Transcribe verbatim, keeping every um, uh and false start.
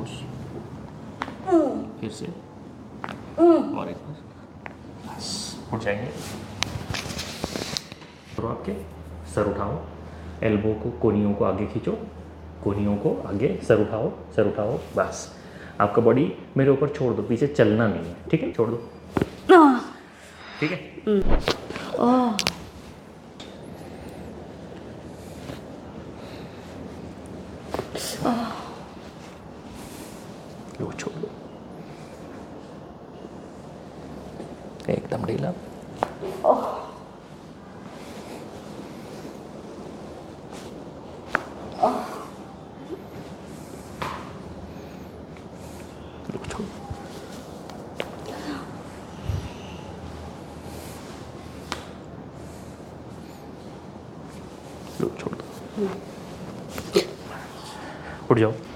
Push, फिर से और एक बार, बस उठ जाएंगे। और आपके सर उठाओ, एल्बो को, कोहनियों को आगे खींचो, कोहनियों को आगे, सर उठाओ, सर उठाओ, बस। आपका बॉडी मेरे ऊपर छोड़ दो, पीछे चलना नहीं है, ठीक है, छोड़ दो, ठीक है। लो छोड़ दो, एकदम ढीला। लो छोड़ दो, लो छोड़ दो, उठ जाओ।